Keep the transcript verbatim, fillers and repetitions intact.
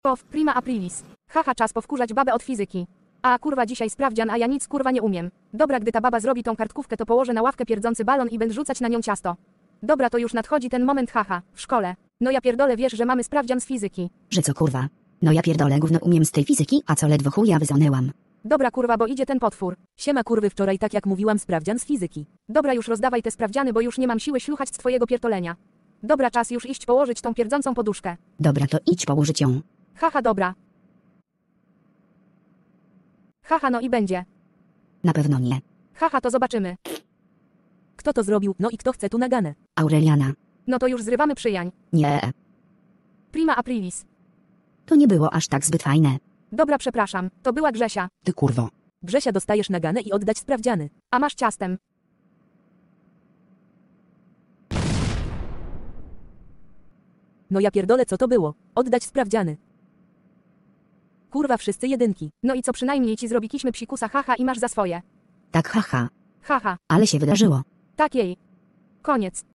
Pow, prima aprilis. Haha, czas powkurzać babę od fizyki. A kurwa dzisiaj sprawdzian, a ja nic kurwa nie umiem. Dobra, gdy ta baba zrobi tą kartkówkę, to położę na ławkę pierdzący balon i będę rzucać na nią ciasto. Dobra, to już nadchodzi ten moment, haha, w szkole. No ja pierdolę, wiesz, że mamy sprawdzian z fizyki. Że co kurwa? No ja pierdolę, gówno umiem z tej fizyki, a co ledwo chuja wyzonęłam. Dobra kurwa, bo idzie ten potwór. Siema kurwy, wczoraj tak jak mówiłam sprawdzian z fizyki. Dobra, już rozdawaj te sprawdziany, bo już nie mam siły śluchać z twojego pierdolenia. Dobra, czas już iść położyć tą pierdzącą poduszkę. Dobra, to idź położyć ją. Haha, dobra. Haha, no i będzie. Na pewno nie. Haha, to zobaczymy. Kto to zrobił? No i kto chce tu naganę? Aureliana. No to już zrywamy przyjań. Nie. Prima aprilis. To nie było aż tak zbyt fajne. Dobra, przepraszam, to była Grzesia. Ty kurwo. Grzesia, dostajesz naganę i oddać sprawdziany. A masz ciastem. No ja pierdolę, co to było? Oddać sprawdziany. Kurwa, wszyscy jedynki. No i co przynajmniej ci zrobiliśmy psikusa, haha, i masz za swoje. Tak haha. Haha, Ale się wydarzyło. tak jej. Koniec.